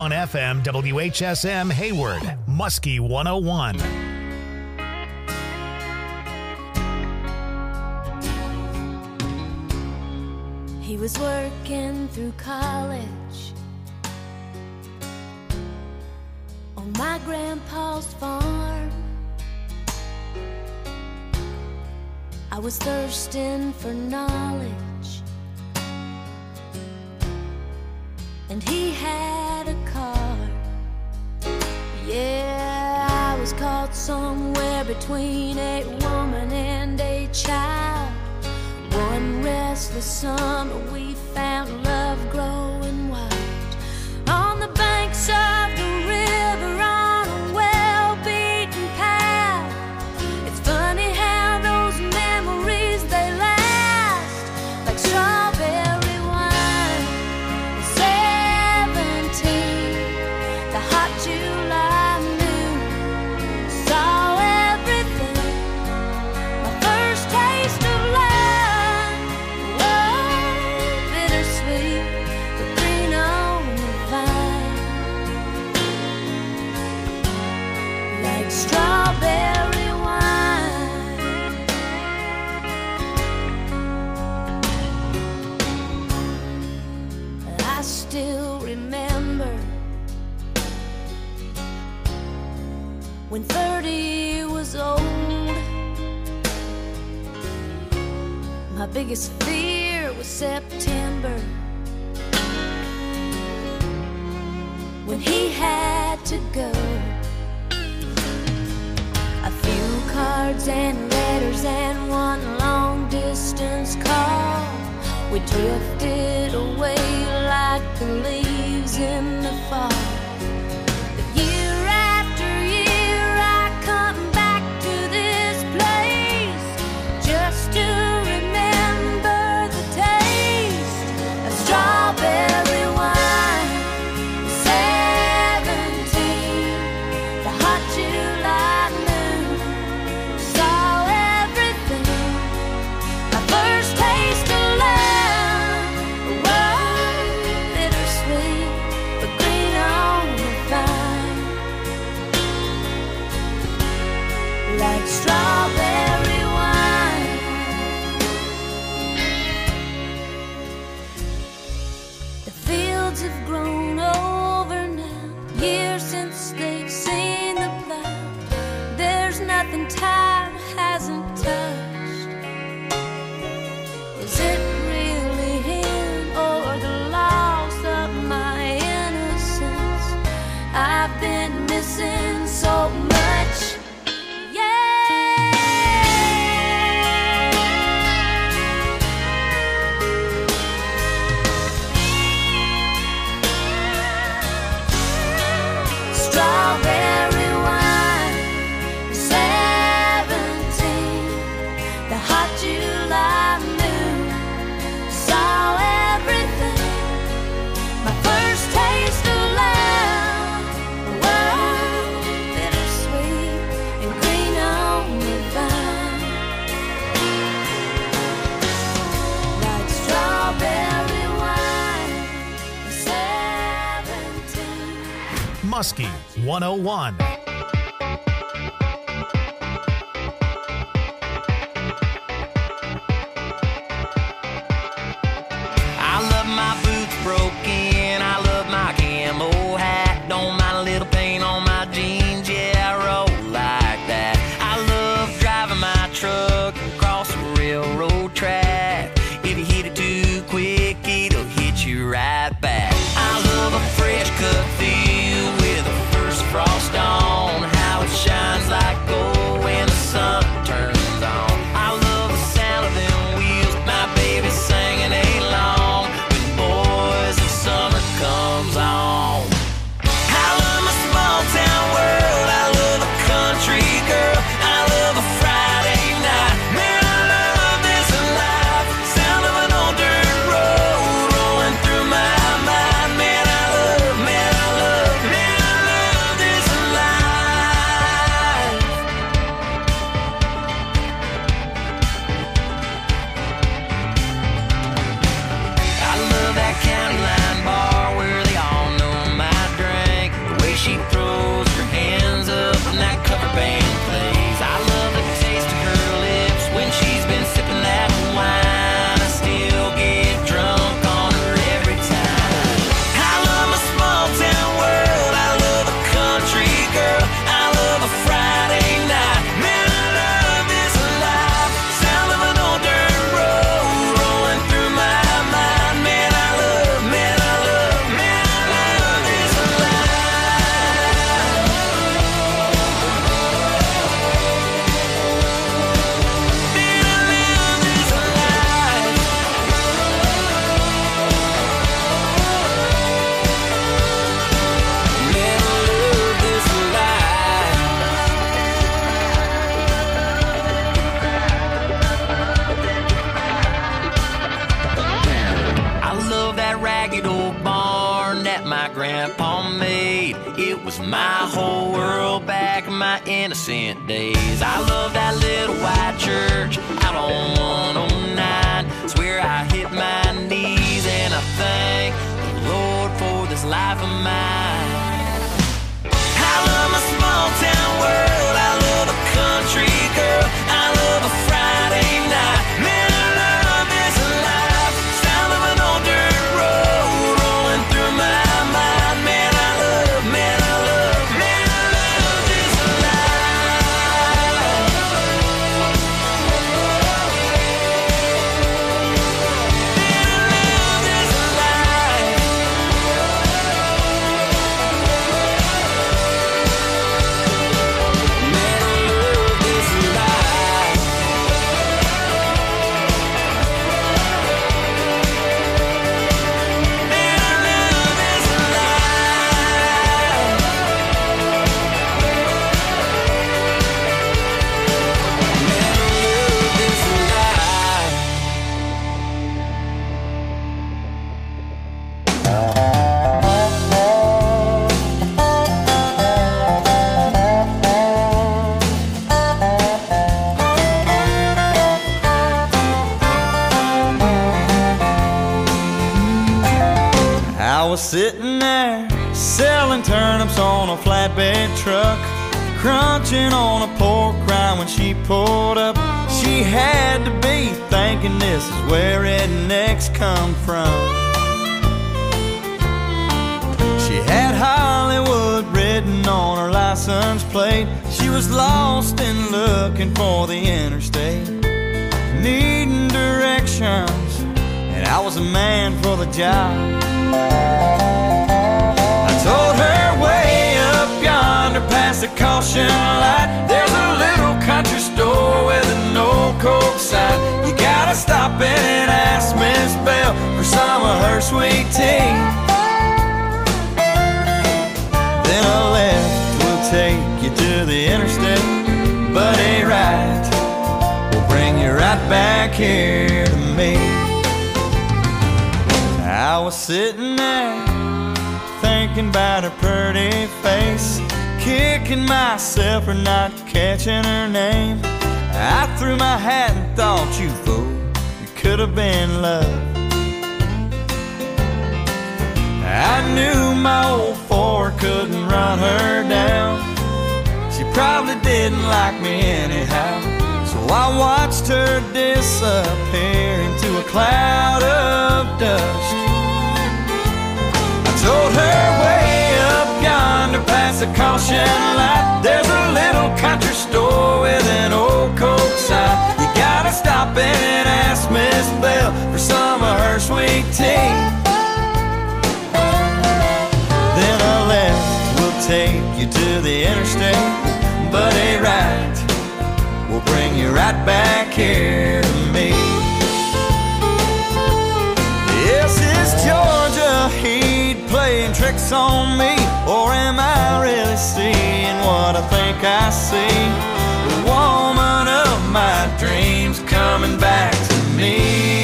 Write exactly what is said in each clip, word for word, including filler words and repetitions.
On F M, W H S M Hayward, Muskie one oh one. He was working through college on my grandpa's farm. I was thirsting for knowledge, and he had a car. Yeah, I was caught somewhere between a woman and a child. One restless summer we found love growing wild on the banks of the river on a well-beaten path. It's funny how those memories, they last like strawberry wine. Seventeen, the hot July noon, saw everything. My first taste of love, whoa, bittersweet, but green on the vine, like strawberry wine. I still remember when thirty was old. My biggest fear was September, when he had to go. A few cards and letters and one long distance call. We drifted away like the leaves in the fall. But year after year I come back to this place just to remember the taste of strawberry wine. Seventeen, the hot July noon, saw everything. My first taste of love, whoa, bittersweet, but green on the vine, like strawberry wine. The fields have grown over now, years since they've seen the plow. There's nothing time hasn't touched. Is it really him or the loss of my innocence? I've been missing so much. Yeah. Strawberry wine. Seventeen, the hot July noon, saw everything. My first taste of love, whoa, bittersweet and green on the vine, like strawberry wine. Seventeen. Muskie one oh one. I love my boots broken, I love my camo hat. Don't mind a little paint on my jeans, yeah, I roll like that. I love driving my truck across the railroad track. If you hit it too quick, it'll hit you right back. I love a fresh cut field with a first frost on. it was my whole world back in my innocent days. I love that little white church out on one oh nine. Swear I hit my knees and I thank the Lord for this life of mine. I love my small town world. I love a country girl. I love a Friday night. Man, I love this life. Sound of an old dirt road rolling through my mind. Man, I love, man, I love, man, I love this life. Man, I love this life. Man, I love this life. Man, I love this life. Man, I love this life. I was sitting there selling turnips on a flatbed truck, crunching on a pork rind when she pulled up. She had to be thinking this is where rednecks come from. She had Hollywood written on her license plate. She was lost and looking for the interstate, needing directions, and I was a man for the job. I told her way up yonder past the caution light, there's a little country store with an old Coke sign. You gotta stop in and ask Miss Bell for some of her sweet tea. Then a left will take you to the interstate, but a right will bring you right back here to me. I was sitting there thinking about her pretty face, kicking myself for not catching her name. I threw my hat and thought, you fool, it could have been love. I knew my old Ford couldn't run her down. She probably didn't like me anyhow, so I watched her disappear into a cloud of dust. Told her way up yonder past the caution light, there's a little country store with an old Coke sign. You gotta stop in and ask Miss Bell for some of her sweet tea. Then a left will take you to the interstate, but a right will bring you right back here to me. Yes, it's Georgia heat playing tricks on me, or am I really seeing what I think I see? The woman of my dreams coming back to me.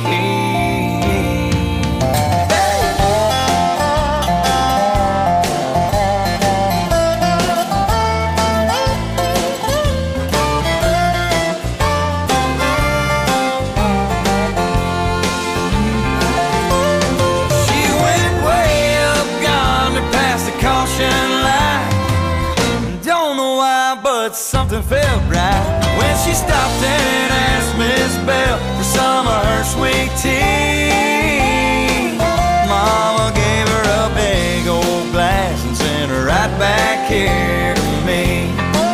Something felt right when she stopped and asked Miss Bell for some of her sweet tea. Mama gave her a big old glass and sent her right back here to me.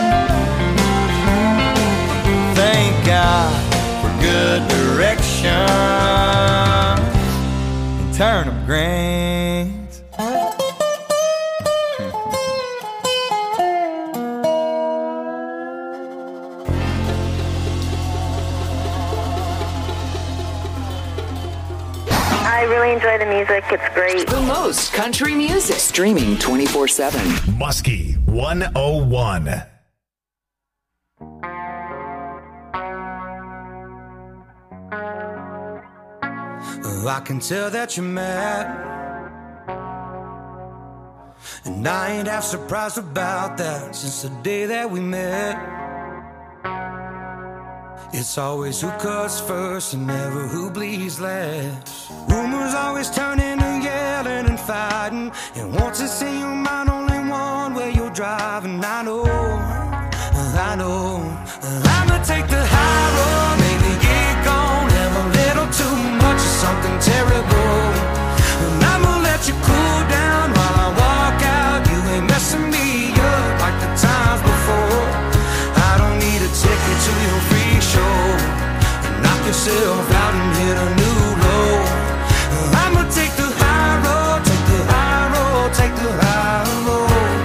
Thank God for good direction and turnip greens. I really enjoy the music. It's great. The most country music. Streaming twenty-four seven. Muskie one oh one. I can tell that you're mad. And I ain't half surprised about that since the day that we met. It's always who cuts first and never who bleeds last. Rumors always turn into yelling and fighting, and once it's in your mind, only one way you're driving. I know, I know, I'ma take the high road, maybe get gone, have a little too much of something terrible. And I'ma let you cool down while I walk out. You ain't messing me up like the times before. I don't need a ticket to your free show. Knock yourself out and hit a new low. I'ma take the high road, take the high road, take the high road.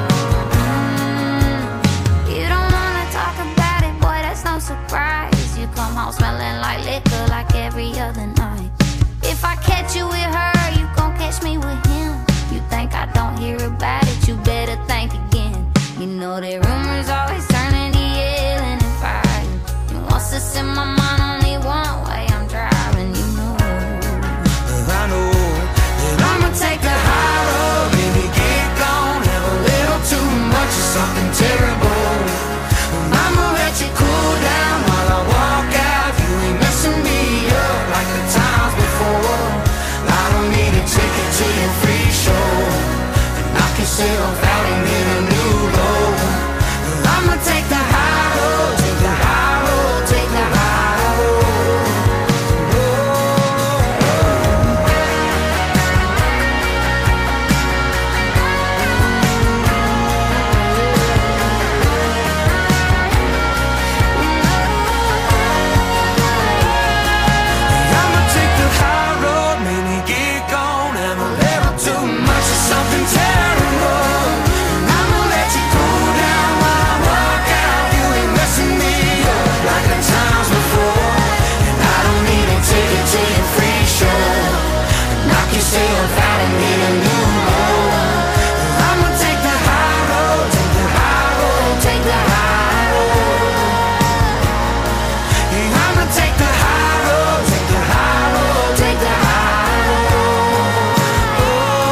Mm, you don't wanna talk about it, boy, that's no surprise. You come home smelling like liquor like every other night. If I catch you with her, you gon' catch me with him. You think I don't hear about it, you better think again. You know that rumors always turn into yelling and fighting. And once it's in my mind, only one way I'm driving, you know. I know that I'ma take the high road, baby, get gone, have a little too much of something terrible. And I'ma let you cool down while I walk out. You ain't messing me up like the times before. I don't need a ticket to your free show. And knock yourself out and hit a new low. I'ma take the high road, take the high road, take the high road. I'ma take the high road, maybe get gone, have a little too much of something terrible. And I'ma let you cool down while I walk out. You ain't messing me up like the times before. And I don't need a ticket to your free show. Knock yourself out and hit a new low. I'ma take the high road, take the high road, take the high road. Yeah, I'ma take the high road, take the high road, take the high road. Oh,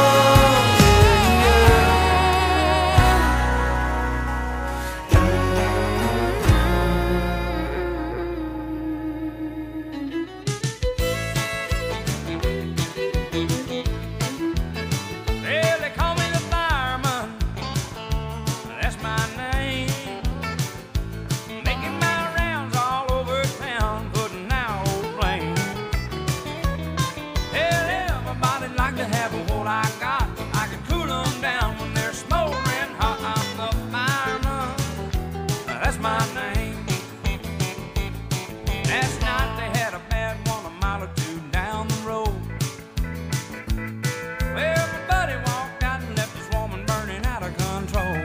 Well, they call me the fireman, that's my name. Making my rounds all over town, putting out old flames. Hell, everybody like to have what I got. I can cool them down when they're smoldering hot. I'm the fireman, that's my name. Last night they had a bad one a mile or two down the road. Well, my buddy walked out and left his woman burning out of control.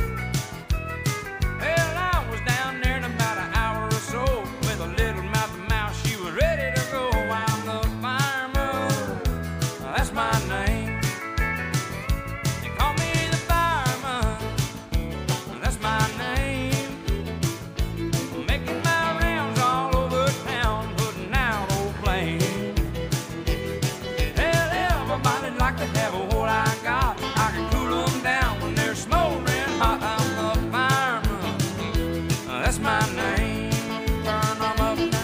Well, I was down there in about an hour or so with a little mouth to mouth. She was ready to go. I'm the fireman, that's my name. They call me the fireman, that's my name. Making my rounds all over town, putting out old flames. Hell, everybody like to have what I got. I can cool them down when they're smoldering hot. I'm the fireman, that's my name. Burn them up now.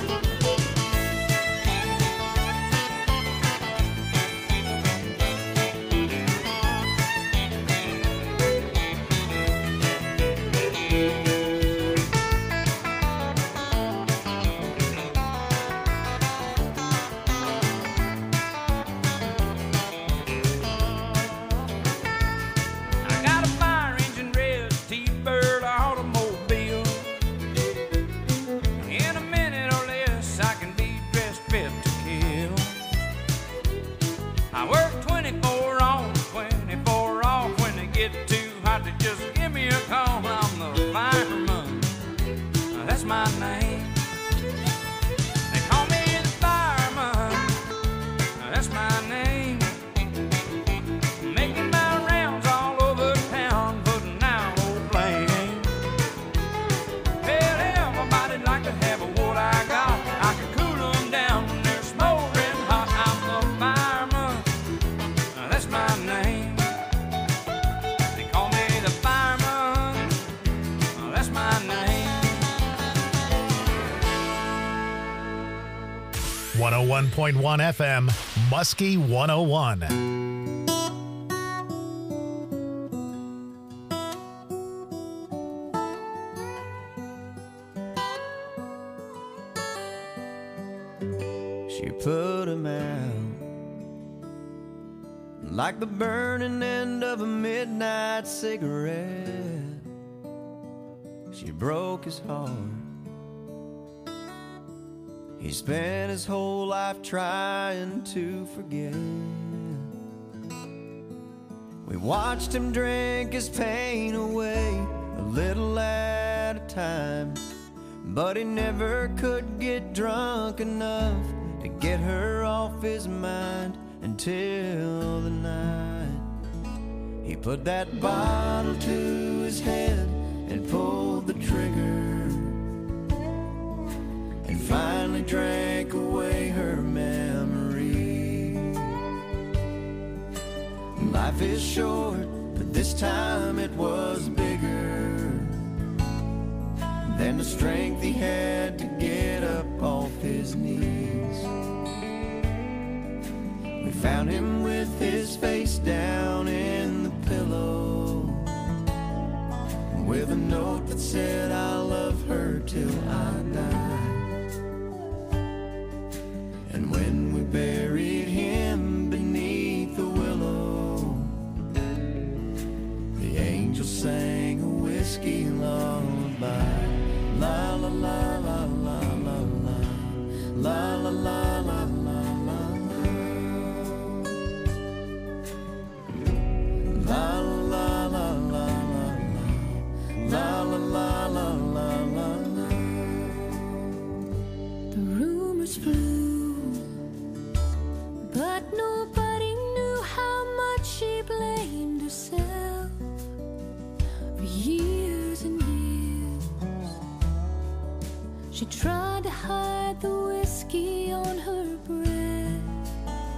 I got a fire engine red T-Bird automobile. In a minute or less, I can be dressed fit to kill. I work twenty-four on, twenty-four off. When they get too hot, to just give me a call. I'm the fireman, that's my name. They call me the fireman, that's my name. Making my rounds all over town, putting out old flames. Well, everybody like to have what I got. I can cool them down when they're smoldering hot. I'm the fireman, that's my name. one oh one point one F M, Muskie one oh one. She put him out like the burning end of a midnight cigarette. She broke his heart. He spent his whole life trying to forget. We watched him drink his pain away, a little at a time, but he never could get drunk enough to get her off his mind until the night he put that bottle to his head and pulled the trigger and finally drank away her memory. Life is short, but this time it was bigger than the strength he had to get up off his knees. We found him with his face down in the pillow, with a note that said, "I'll love her till I die." And when we buried him beneath the willow, the angel sang a whiskey lullaby. La la la la la la la, la la la la la la, la la la la la, la la la la la la la. The rumors flew, but nobody knew how much she blamed herself for years and years. She tried to hide the whiskey on her breath.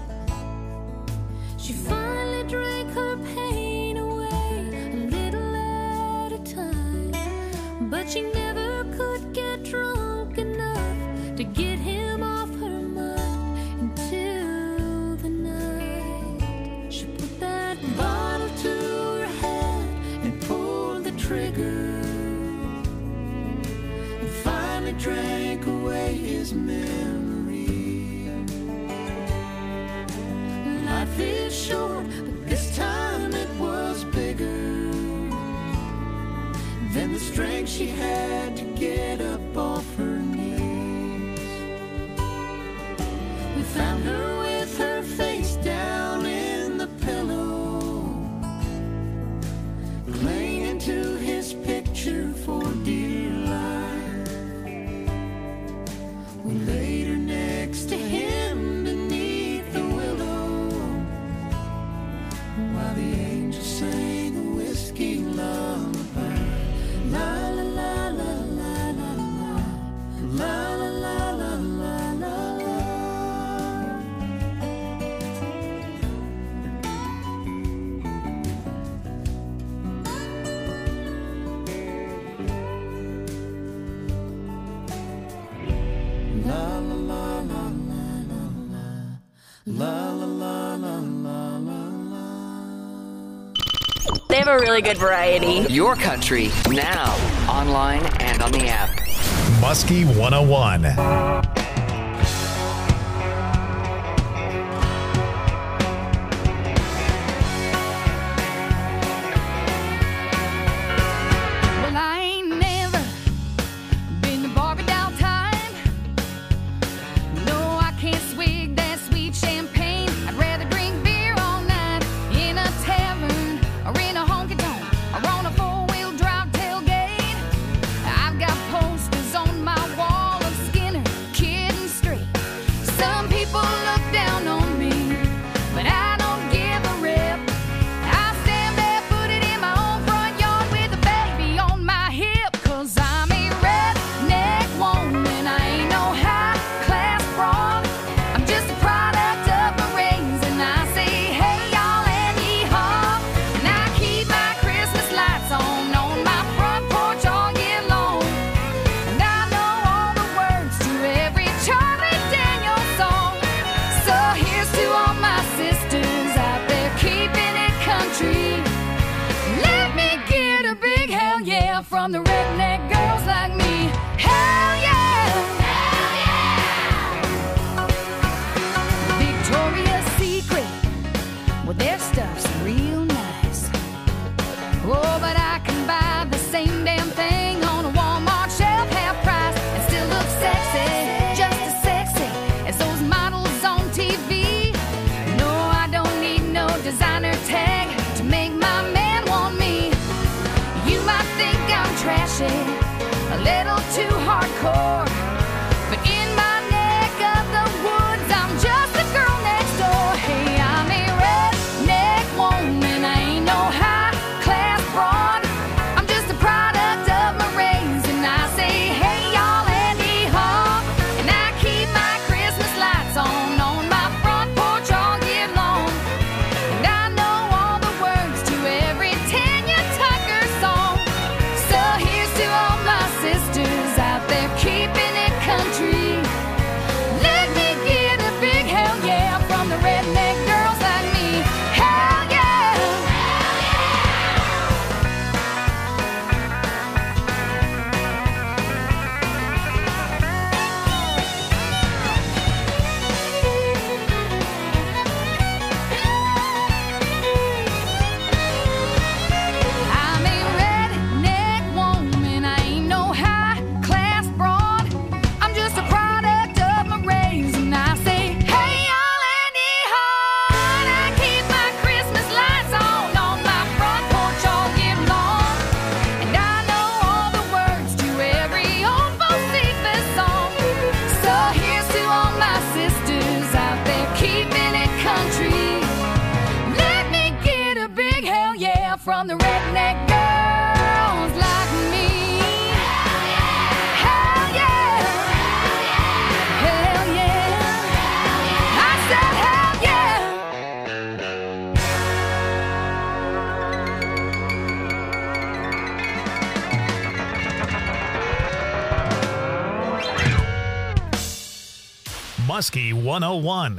She finally drank her pain away, a little at a time, but she never could get drunk enough to get him off her mind until the night she put that bottle to her head and pulled the trigger and finally drank away his memory. Life is short, but this time it was bigger than the strength she had to get up off her knees. We found her with her face down in the pillow, clinging to his picture for dear life. We laid her next to him beneath the willow, while the angel sang a whiskey lullaby. La la la la la la la, la la la la la la la. La la la la la la la, la la la la la la la. They have a really good variety. Your country, now, online and on the app. Muskie one oh one. Well, I ain't never been to Barbie doll time. No, I can't swig that sweet champagne. I'd rather drink beer all night in a tavern or in a honky-tonk or on a four-wheel drive tailgate. I've got posters on my wall of Skinner, Kiss, from the redneck girls like me. Hell yeah! Hell yeah! Victoria's Secret, well, their stuff's real nice. Oh, but I can buy the same damn thing on a Walmart shelf, half price, and still look sexy, just as sexy as those models on T V. No, I don't need no designer tag to make my man want me. You might think I'm trashy, a little too hardcore, but in my neck of the woods, I'm just a girl next door. Hey, I'm a redneck woman, I ain't no high class broad. I'm just a product of my race, and I say, hey y'all, Andy Haw. And I keep my Christmas lights on on my front porch all year long. And I know all the words to every Tanya Tucker song. So here's to all my sisters out there keeping it country. Let me get a big hell yeah from the redneck girls like me. Hell yeah! I'm a redneck woman, I ain't no high class broad. I'm just a product of my race, and I say, hey y'all, Andy Haw. And I keep my Christmas lights on on my front porch all year long. And I know all the words to every old Bocephus song. So here's to all my sisters out there keeping it country. Let me get a big hell yeah from the redneck girls like me. Hell yeah! Hell yeah! I said hell yeah! Muskie one oh one.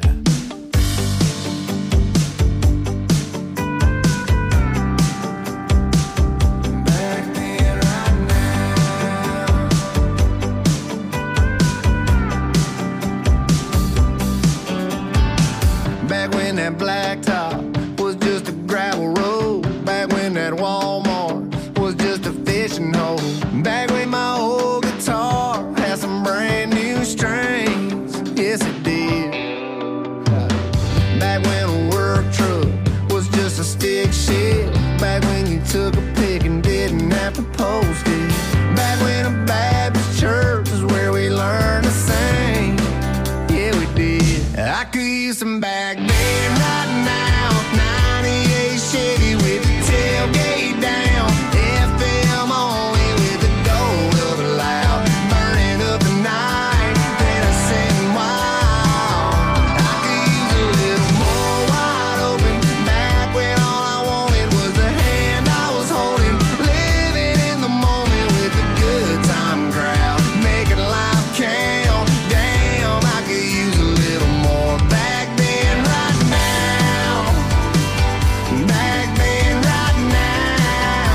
Back when that blacktop was just a gravel road. Back when that Walmart was just a fishing hole. Back when my old guitar had some brand new strings. Yes, it did. Back when a work truck was just a stick shift. Back when you took a pic and didn't have to post it. Back when a Baptist church was where we learned to sing. Yeah, we did. I could use some back then right now. ninety-eight Chevy with the tailgate down. F M only with the gold of a loud. Burning up the night, then I sitting wild. I could use a little more wide open. Back when all I wanted was the hand I was holding. Living in the moment with the good time crowd. Making life count. Damn, I could use a little more back then right now. Back then right now.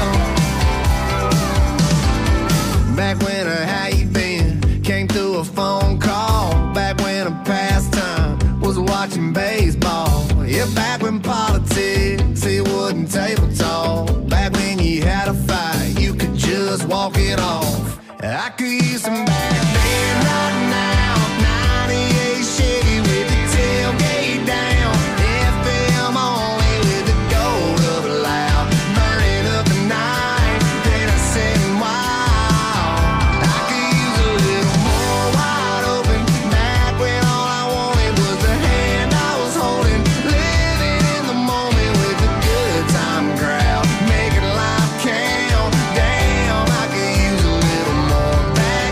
Back when a how you been came through a phone call. Back when a pastime was watching baseball. Yeah, back when politics, it wasn't table talk. Back when you had a fight, you could just walk it off. I could use some back then right now. ninety-eight Chevy with the tailgate down. F M only with the gold of a loud. Burning up the night, then I sitting wild. I could use a little more wide open. Back when all I wanted was the hand I was holding. Living in the moment with the good time crowd. Making life count. Damn, I could use a little more back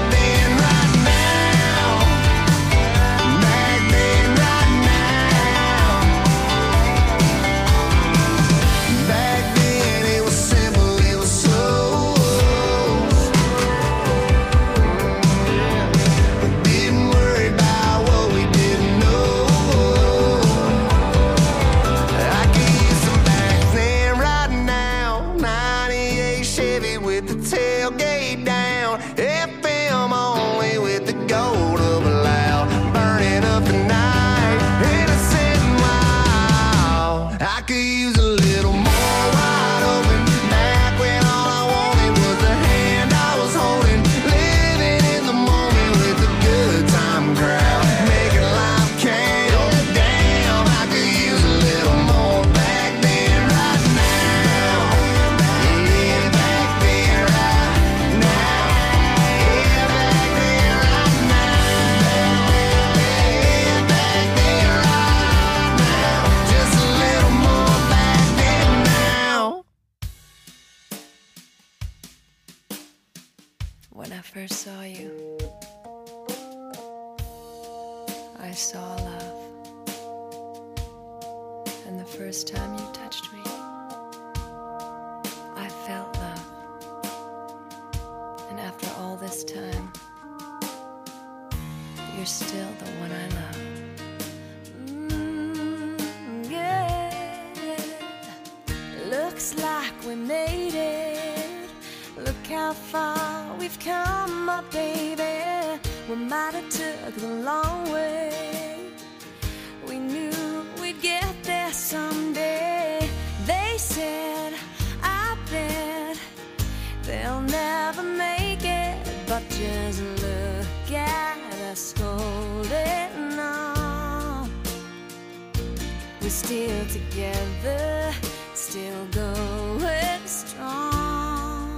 When I first saw you, I saw love. And the first time you touched me, I felt love. And after all this time, you're still the one I love. Mm, yeah. Looks like we made it. Look how far we've come, my baby. We might have took the long way. We knew we'd get there someday. They said, I bet they'll never make it. But just look at us holding on. We're still together, still going strong.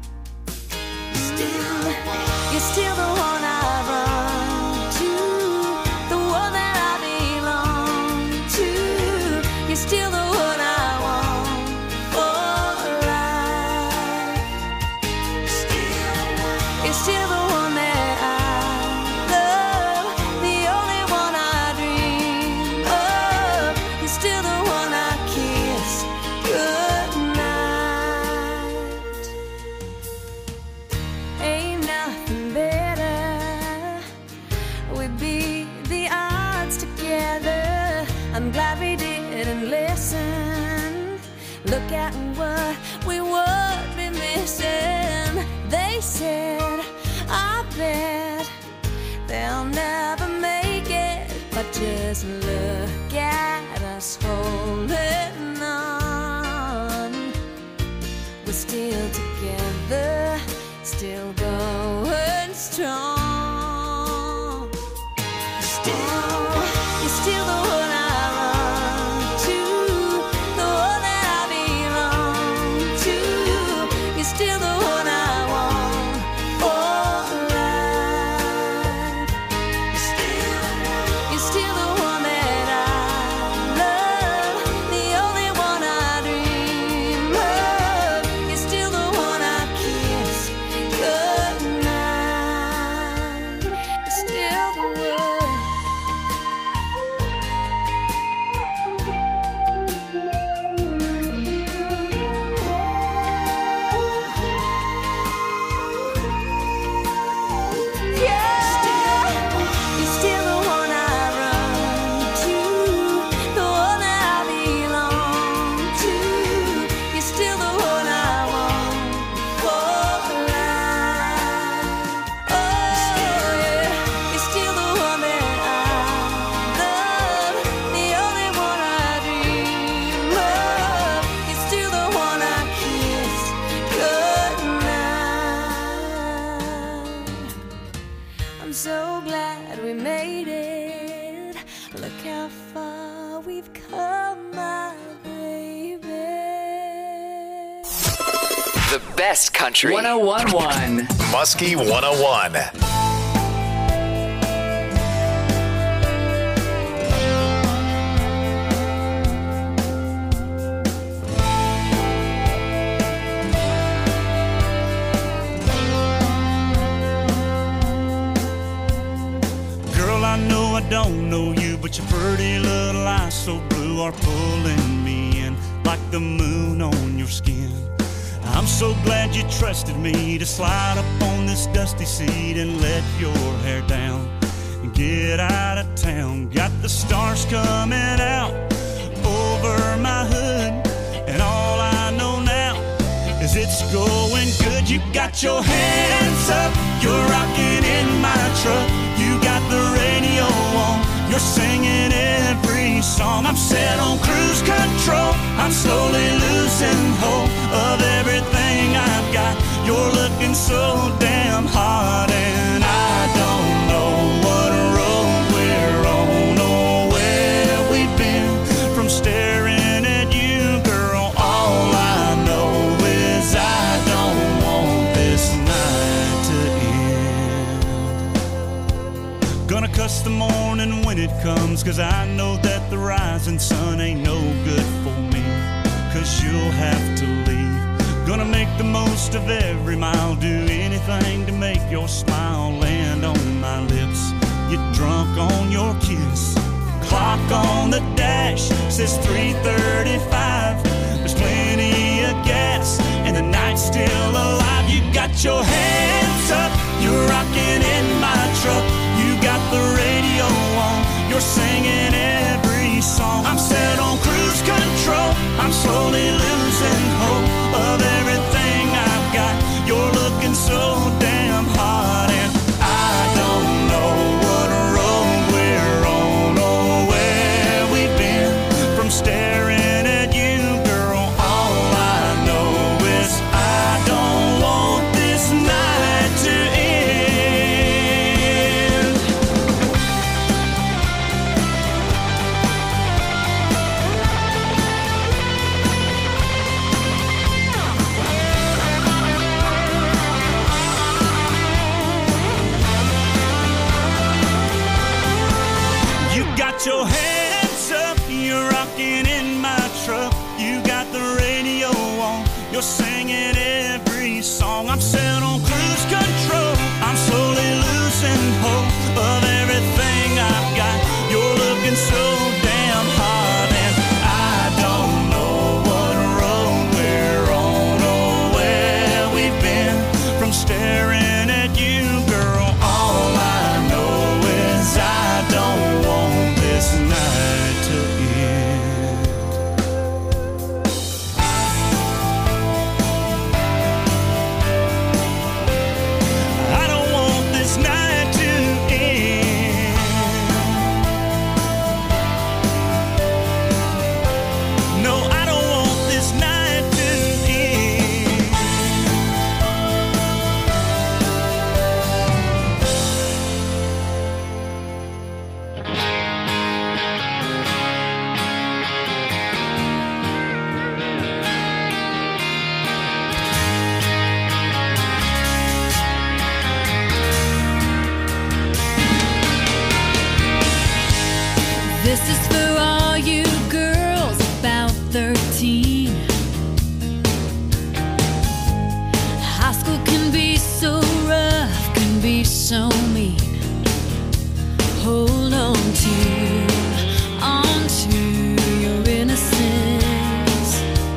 Still, you're still the one I run to, the one that I belong to. You're still the one I want for life. Still, you're still the one that I love, the only one I dream of. You're still the one I kiss goodnight. Ain't nothing better. We beat the odds together. I'm glad we didn't listen. Look at what we would be missing. They said, I bet they'll never make it. But just look at us holding on. We're still together, still going strong. Still, you're still the one I run to, the one that I belong to. You're still the one I want for life. Still, you're still the one that I love, the only one I dream of. You're still the one I kiss goodnight. You're still the one. Yeah, you're still the one I run to, the one that I belong to. You're still the one I want for life. Oh yeah, you're still the one that I love, the only one I dream of. You're still the one I kiss goodnight. I'm so glad we made it. Look how far we've come, my baby. The best country. one oh one point one. Muskie one oh one. Girl, I know I don't know you, but your pretty little eyes so blue are pulling me in like the moon on your skin. I'm so glad you trusted me to slide up on this dusty seat and let your hair down and get out of town. Got the stars coming out over my hood, and all I know now is it's going good. You got your hands up, you're rocking in my truck. You got the radio on, you're singing every song. I'm set on cruise control, I'm slowly losing hope of everything I've got. You're looking so damn hot, and I don't know what road we're on or where we've been. From staring at you, girl, all I know is I don't want this night to end. Gonna cuss the morning when it comes, 'cause I know that the rising sun ain't no good for me. 'Cause you'll have to leave. Gonna make the most of every mile, do anything to make your smile land on my lips. Get drunk on your kiss. Clock on the dash says three thirty-five. There's plenty of gas and the night's still alive. You got your hands up, you're rocking in my truck. You got the radio on, you're singing every song. I'm set on cruise control, I'm slowly losing hope of everything I've got. You're looking so damn hot, and I don't know what road we're on or where we've been. From staring at you, girl, all I know is I don't want this night to end. You got your hands up, you're rocking in my truck. You got the radio on, you're singing every song. I'm set on cruise control, I'm slowly losing hope of everything I've got. You're looking so damn hot, and I don't know what road we're on or where we've been. From staring at you, girl, all I know is I don't want this night to end. I don't want this night to end. No, I don't want this night to end. This is for all you girls about thirteen. High school can be so rough, can be so mean. Hold on to, on to your innocence.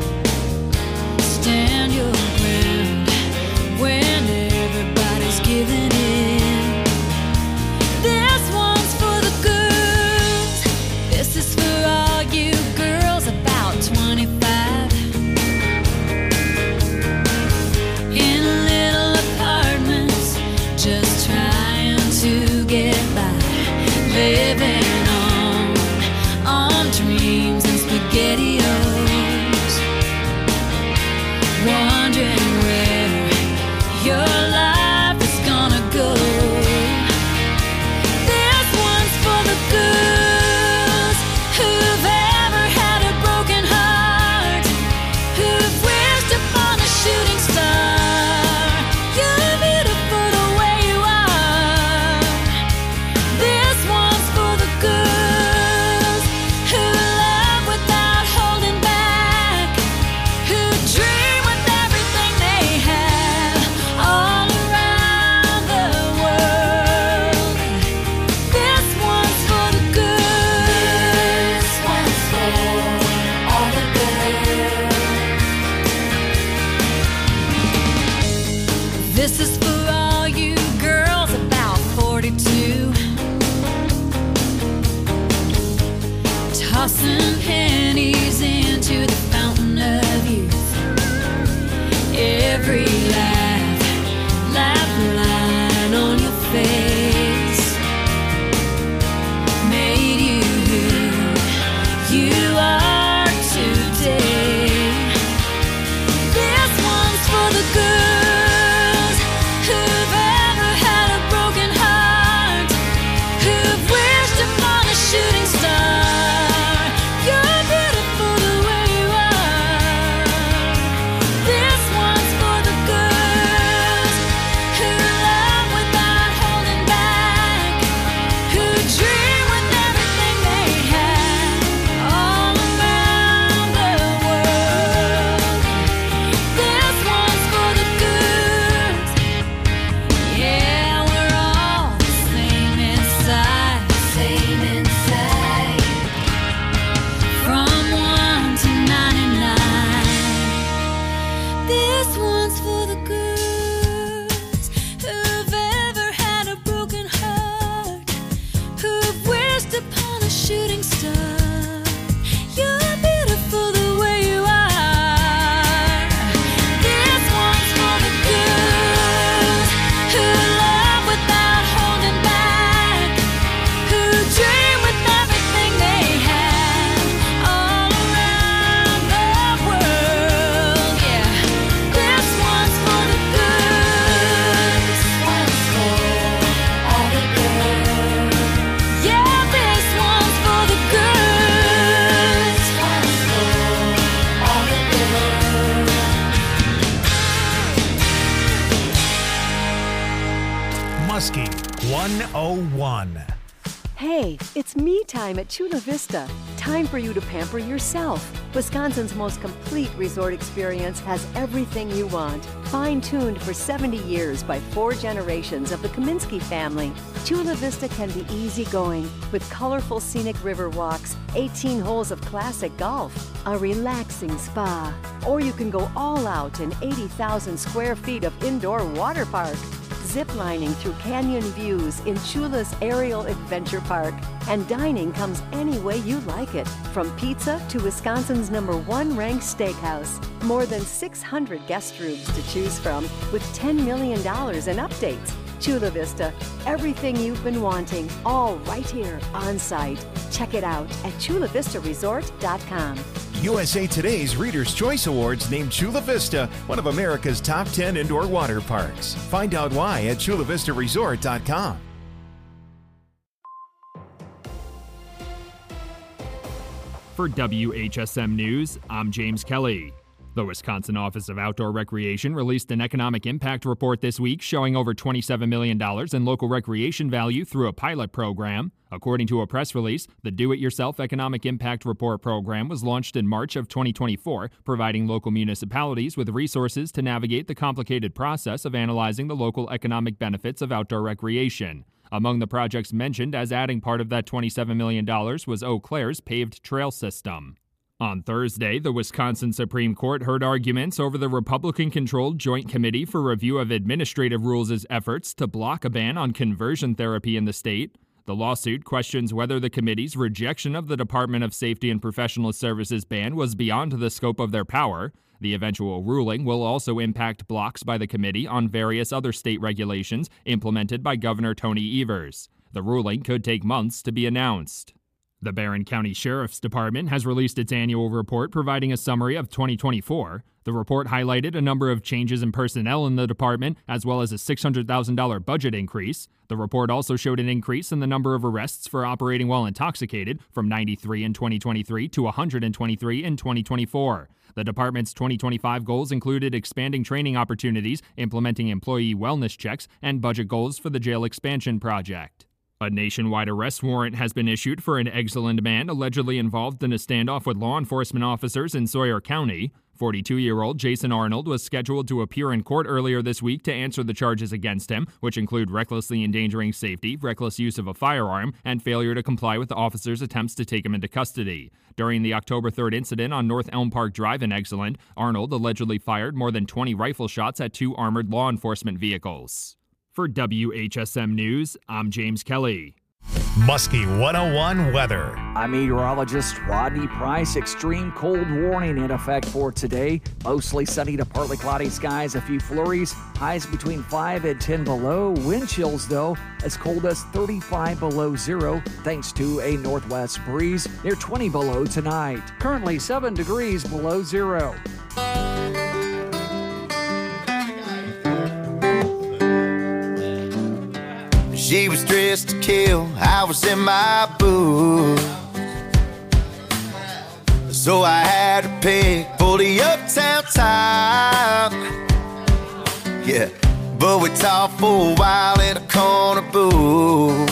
Stand your ground when everybody's giving in. This one's for the girls. This is for all you girls about twenty-five. In little apartments, just trying to get by. Living on, on dreams and SpaghettiOs. Wondering where your life is gonna go. This one's for the girls who've ever had a broken heart, who've wished upon a shooting star. You're beautiful the way you are. This one's for the girls who love without holding back, who dream with everything they have all around the world. This one's for the girls. This one's for all the girls. This is for all you girls about forty-two. Tossing pennies into the fountain of youth. Every laugh, laugh line on your face made you who you are today. This one's for the girls who've ever had a broken heart, who've wished upon a shooting star. You're beautiful the way you are. This one's for the girls. This one's for the girls who've ever had a broken heart, who've wished upon a shooting star. You're beautiful the way you are. This one's for the girls who love without holding back, who dream with everything they have all around the world. Yeah, this one's for the girls. One's for all the girls. Yeah, this one's for the girls. One's for all the girls. Muskie one oh one. Hey, it's me time at Chula Vista. Time for you to pamper yourself. Wisconsin's most complete resort experience has everything you want. Fine-tuned for seventy years by four generations of the Kaminsky family. Chula Vista can be easygoing with colorful scenic river walks, eighteen holes of classic golf, a relaxing spa. Or you can go all out in eighty thousand square feet of indoor water park. Ziplining through canyon views in Chula's Aerial Adventure Park. And dining comes any way you like it, from pizza to Wisconsin's number one ranked steakhouse. More than six hundred guest rooms to choose from with ten million dollars in updates. Chula Vista, everything you've been wanting, all right here on site. Check it out at chula vista resort dot com. U S A Today's Reader's Choice Awards named Chula Vista one of America's top ten indoor water parks. Find out why at chula vista resort dot com. For W H S M News, I'm James Kelly. The Wisconsin Office of Outdoor Recreation released an economic impact report this week showing over twenty-seven million dollars in local recreation value through a pilot program. According to a press release, the Do-It-Yourself Economic Impact Report program was launched in March of twenty twenty-four, providing local municipalities with resources to navigate the complicated process of analyzing the local economic benefits of outdoor recreation. Among the projects mentioned as adding part of that twenty-seven million dollars was Eau Claire's paved trail system. On Thursday, the Wisconsin Supreme Court heard arguments over the Republican-controlled Joint Committee for Review of Administrative Rules' efforts to block a ban on conversion therapy in the state. The lawsuit questions whether the committee's rejection of the Department of Safety and Professional Services ban was beyond the scope of their power. The eventual ruling will also impact blocks by the committee on various other state regulations implemented by Governor Tony Evers. The ruling could take months to be announced. The Barron County Sheriff's Department has released its annual report providing a summary of twenty twenty-four. The report highlighted a number of changes in personnel in the department, as well as a six hundred thousand dollars budget increase. The report also showed an increase in the number of arrests for operating while intoxicated from ninety-three in twenty twenty-three to one hundred twenty-three in twenty twenty-four. The department's twenty twenty-five goals included expanding training opportunities, implementing employee wellness checks, and budget goals for the jail expansion project. A nationwide arrest warrant has been issued for an Exeland man allegedly involved in a standoff with law enforcement officers in Sawyer County. forty-two-year-old Jason Arnold was scheduled to appear in court earlier this week to answer the charges against him, which include recklessly endangering safety, reckless use of a firearm, and failure to comply with the officers' attempts to take him into custody. During the October third incident on North Elm Park Drive in Exeland, Arnold allegedly fired more than twenty rifle shots at two armored law enforcement vehicles. For W H S M News, I'm James Kelly. Muskie one oh one weather. I'm meteorologist Rodney Price. Extreme cold warning in effect for today. Mostly sunny to partly cloudy skies, a few flurries. Highs between five and ten below. Wind chills, though, as cold as thirty-five below zero, thanks to a northwest breeze near twenty below tonight. Currently seven degrees below zero. She was dressed to kill, I was in my booth. So I had to pick for the uptown time. Yeah, but we talked for a while in a corner booth.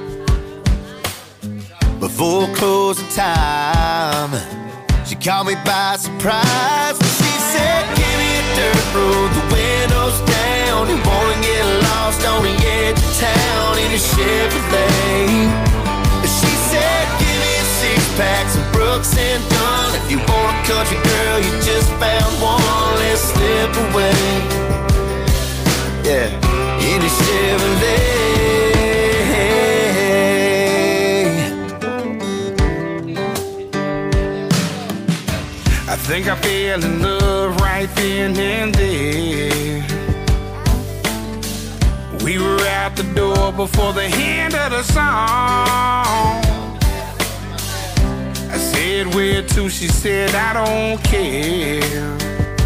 Before closing time, she caught me by surprise. She said, give me a dirt road, the windows down. You wanna get lost on the edge of town in a Chevrolet. She said, give me a six-pack, some Brooks and Dunn. If you want a country girl, you just found one. Let's live think I fell in love right then and there. We were out the door before the end of the song. I said, where to? She said, I don't care.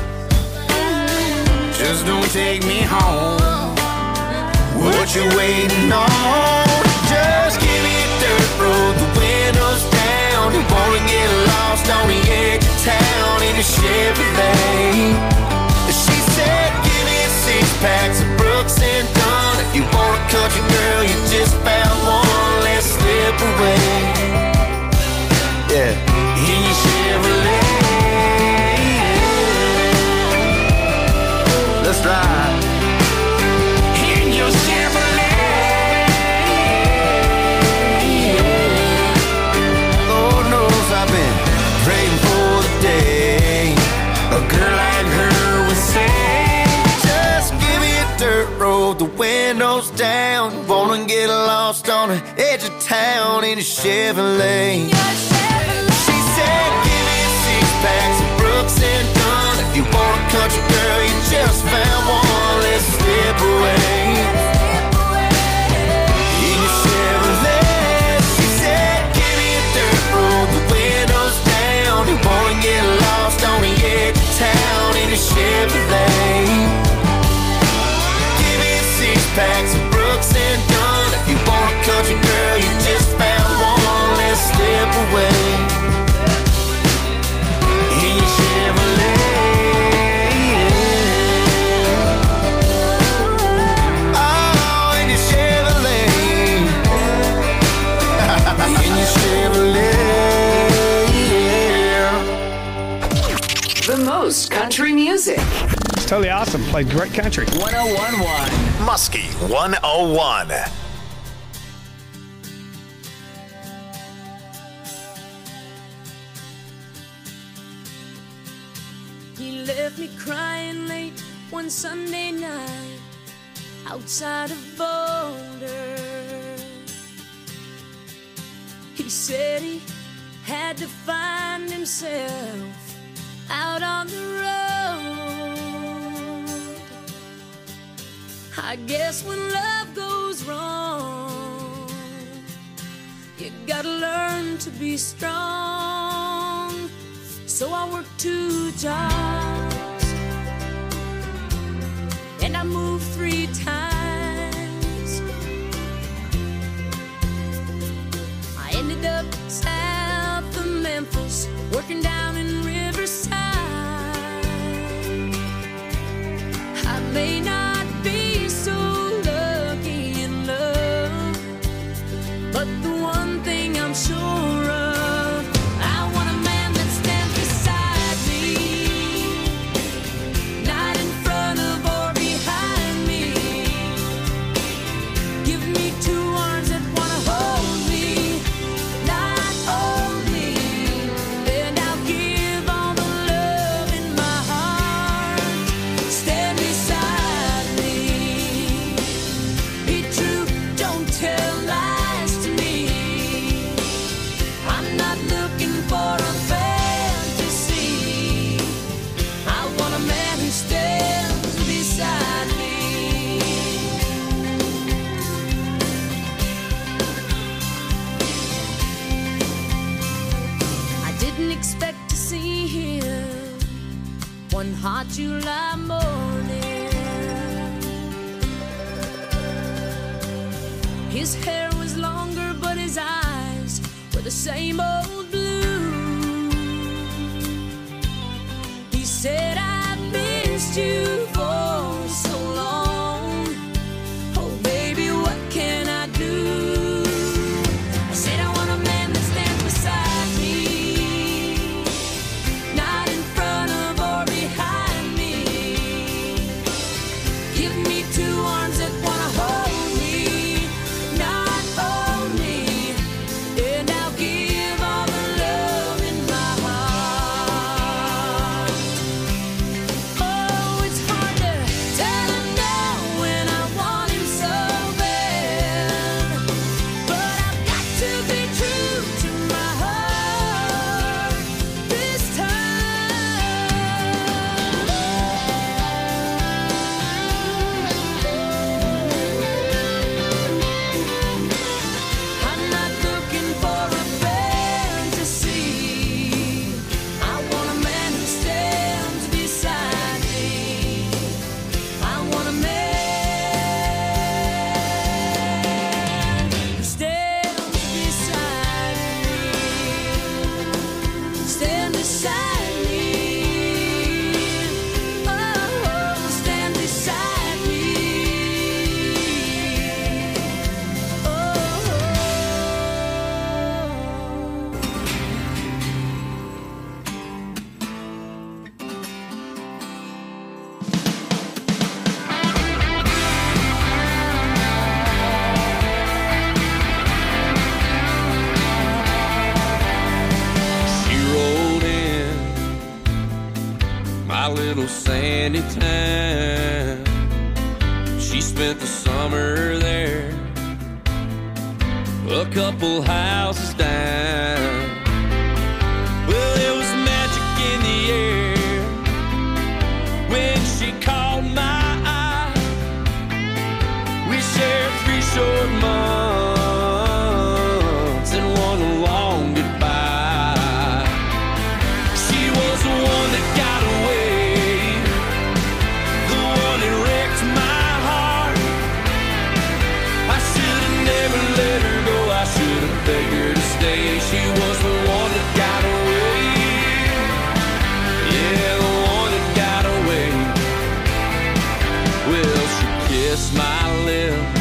Just don't take me home. What you waiting on? Just give me a dirt road, the windows down. You wanna get lost on the edge of town in a Chevrolet. She said, give me six packs of Brooks and Dunn. If you want a country girl, you just found one. Let's slip away. Yeah, in your Chevrolet. Let's ride. In your Chevrolet. Lord knows I've been praying for the day a girl like her would say, just give me a dirt road, the windows down. Wanna get lost on the edge of town in a Chevrolet. She said, give me six packs of Brooks and Dunn. If you want a country girl, you just found one. Let's slip away. In your Chevrolet. She said, give me a dirt road, the windows down. You wanna get lost on the edge of town in a Chevrolet. Give me six packs of Brooks and Dunn. If you want a country girl, you just found one. Let's slip away. In your Chevrolet. Oh, in your Chevrolet. In your Chevrolet, yeah. The most country music. It's totally awesome. Played great country. one oh one point one. Muskie one oh one. He left me crying late one Sunday night outside of Boulder. He said he had to find himself out on the road. I guess when love goes wrong, you gotta learn to be strong. So I worked two jobs and I moved three times. I ended up south of Memphis, working down in Riverside. I may not be so lucky in love, but the one thing I'm sure of, I want a man that stands beside me, not in front of or behind me. Give me two arms that wanna hold me, not only, and I'll give all the love in my heart. Stand beside me, be true, don't tell lies to me. I'm not looking for a fantasy, I want a man who stands beside me. I didn't expect to see him one hot July morning. His hair was longer, but his eyes were the same old blue. He said, I've missed you for so long. Oh, baby, what can I do? I said, I want a man that stands beside me, not in front of or behind me. Give me two arms that wanna hold me, not only, and I'll give all the love in my heart. Oh, it's hard to tell him no when I want him so bad, but I've got to be true to my heart this time. She spent the summer there, a couple houses down. Well, there was magic in the air when she caught my eye. We shared three short months and one long goodbye. She was the one that got away, the one that wrecked my heart. I should have never let her go, I should have begged her to stay. She was the one that got away, yeah, the one that got away. Well, she kissed my lips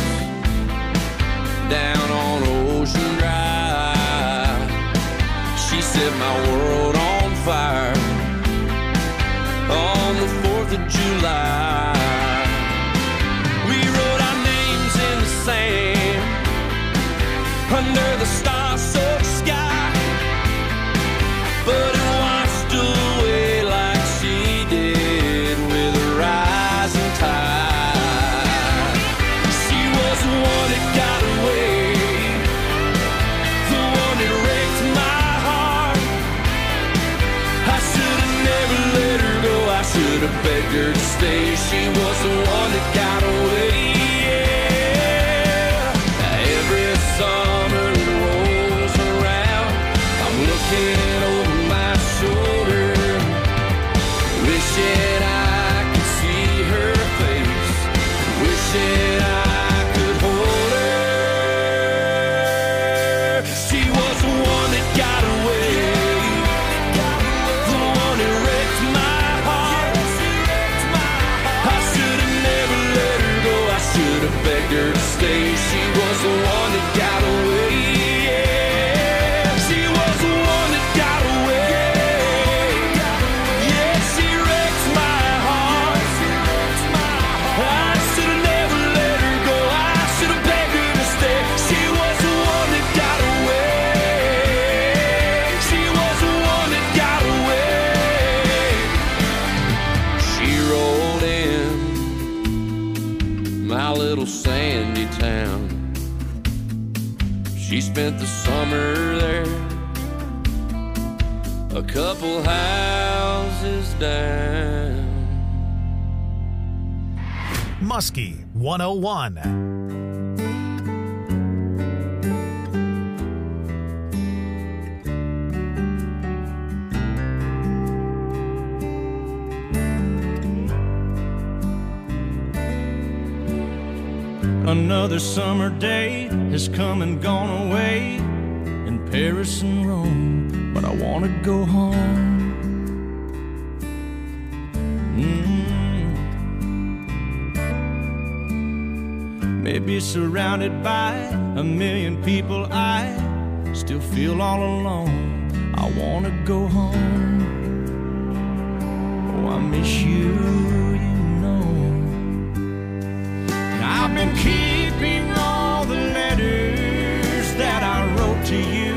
down on Ocean Drive. She set my world on fire on the fourth of July. We wrote our names in the sand under the star-soaked sky, but it washed away like she did with a rising tide. She was the one that got away, the one that wrecked my heart. I should have never let her go, I should have begged her to stay. She was the one that got away, yeah. Every summer it rolls around, I'm looking over my shoulder, wishing I could see her face, wishing I could hold her. She was the one that got away, the one that wrecked my heart. I should have never let her go, I should have begged her to stay. She was the one that got away, yeah. She was the one that got away, yeah. She wrecked my heart. I should have never let her go, I should have begged her to stay. She was the one that got away, she was the one that got away. She rolled in my little sandy town. She spent the summer there, a couple houses down. Muskie one oh one. Another summer day has come and gone away in Paris and Rome, but I want to go home. Mm. Maybe surrounded by a million people, I still feel all alone. I want to go home. Oh, I miss you. I've been keeping all the letters that I wrote to you,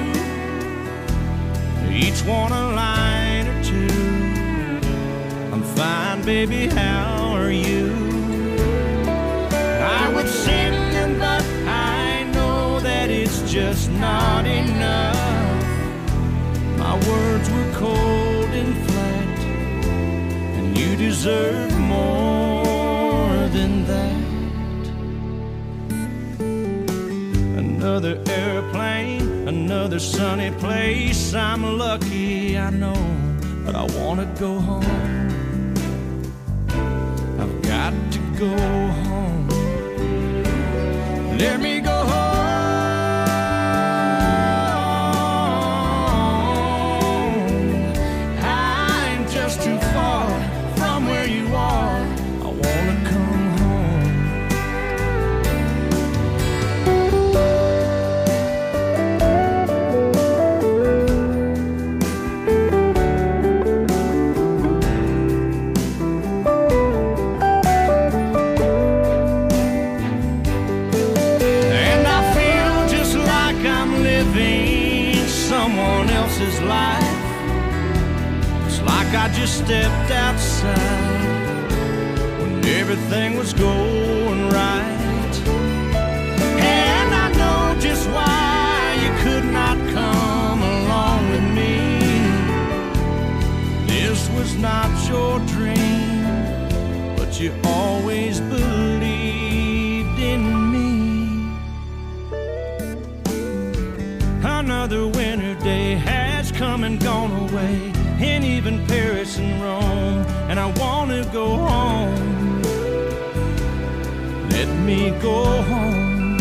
each one a line or two. I'm fine, baby, how are you? I would send them, but I know that it's just not enough. My words were cold and flat, and you deserve more than that. Another airplane, another sunny place. I'm lucky, I know, but I want to go home. I've got to go home. Let me go home. I'm just too far from where you are. I want to come home. Life. It's like I just stepped outside when everything was going doing right. And I know just why you could not come along with me. This was not your dream, but you always believed in me. Another winter day has come and gone away, and even Paris and Rome, and I want to go home. Let me go home.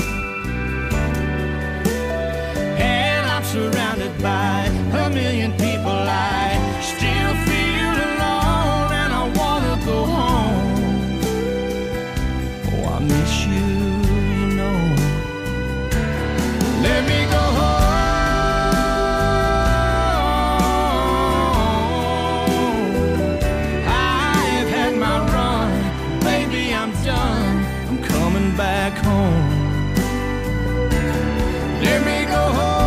And I'm surrounded by a million people. I still feel alone, and I want to go home. Oh, I miss you, you know. Let me go home. Back home. Let me go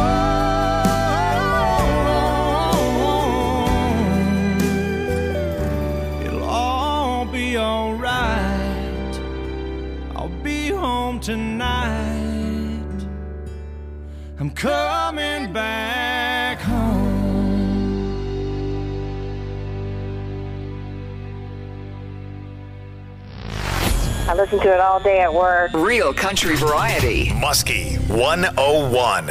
home. It'll all be alright. I'll be home tonight. I'm coming back home. I listen to it all day at work. Real country variety. Muskie one oh one.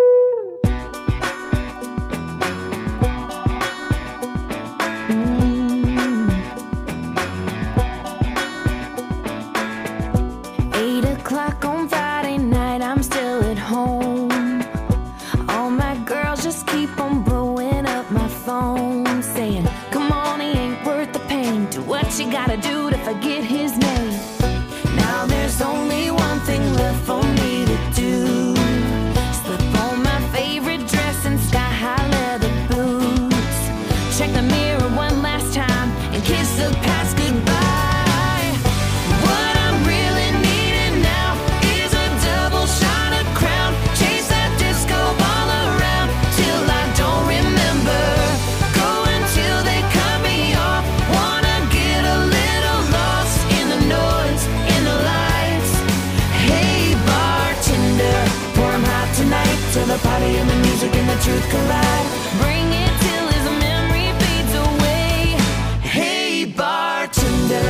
Eight o'clock on Friday night, I'm still at home. All my girls just keep on blowing up my phone, saying, come on, he ain't worth the pain. Do what you gotta do to forget his name. Now there's only one thing left for me to do. Slip on my favorite dress and sky-high leather boots. Check the mirror one last time and kiss the past goodbye. What I'm really needing now is a double shot of Crown. Chase that disco ball around till I don't remember. Go until they cut me off. Wanna get a little lost in the noise, in the lights. Hey bartender, pour 'em hot tonight till the party and the music and the truth collide. Bring it till his memory fades away. Hey bartender,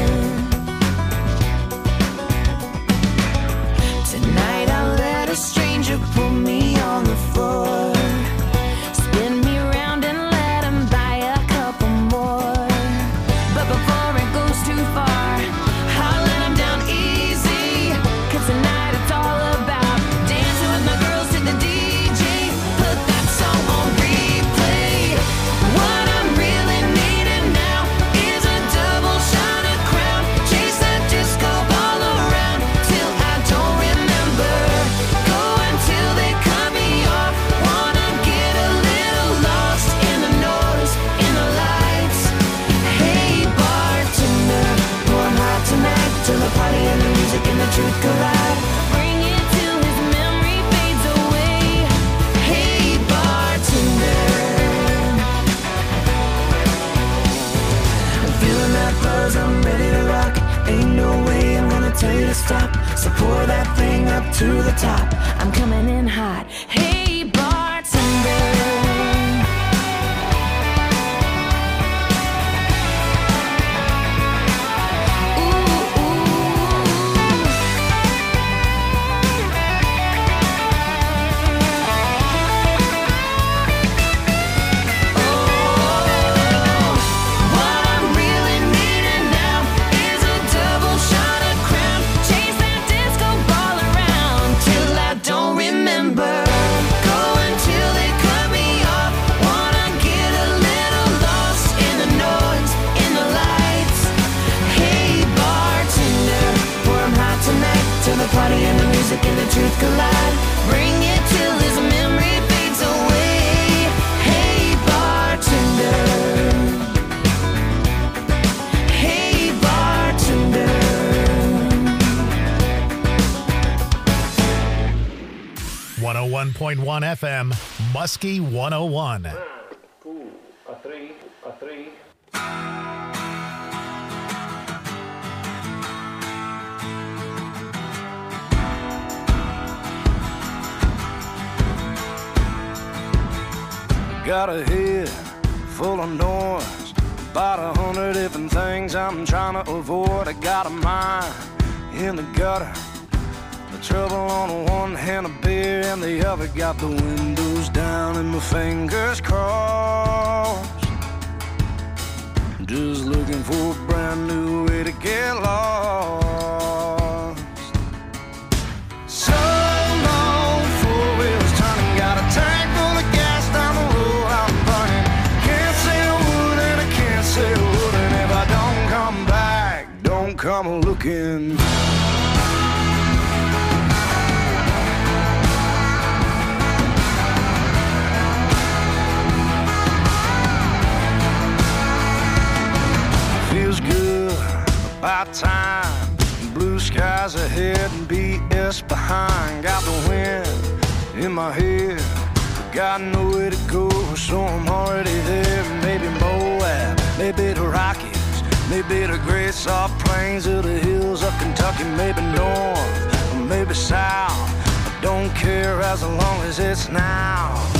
tonight I'll let a stranger pull me on the floor. Spin me round and let him buy a couple more. But before it goes too far, I'll let him down easy. Cause tonight it's all about dancing with my girls to the D J. Put that song on replay. What I'm really needing now is a double shot of Crown. Chase that disco ball around till I don't remember. Go until they cut me off. Wanna get a little lost in the noise, in the lights. Hey bartender, pour 'em hot tonight till the party and the music and the truth collide. Bring it till his memory fades away. Hey bartender, I'm feeling that buzz, I'm ready to rock. Ain't no way I'm gonna tell you to stop. So pour that thing up to the top. I'm coming in hot. Hey bartender. What I'm really needing now is a double shot of Crown. Chase that disco ball around till I don't remember. Go until they cut me off. Wanna get a little lost in the noise, in the lights. Hey bartender, pour 'em hot tonight till the party and the music and the truth collide. Bring it till his memory fades away. Hey bartender. Hey bartender. one oh one point one F M, Muskie one oh one. Two, a three, a three. Got a head full of noise, about a hundred different things I'm trying to avoid. I got a mind in the gutter, the trouble on one hand, a beer in the other. Got the windows down and my fingers crossed, just looking for a brand new way to get lost. So long, four wheels turning, got a tank full of gas down the road I'm burning. Can't say a word and I can't say a word, and if I don't come back, don't come looking. Feels good, about time. Blue skies ahead and B S behind. Got the wind in my head, got nowhere to go, so I'm already there. Maybe Moab, maybe the Rockies, maybe the great soft plains of the hills of Kentucky. Maybe north, or maybe south, I don't care as long as it's now.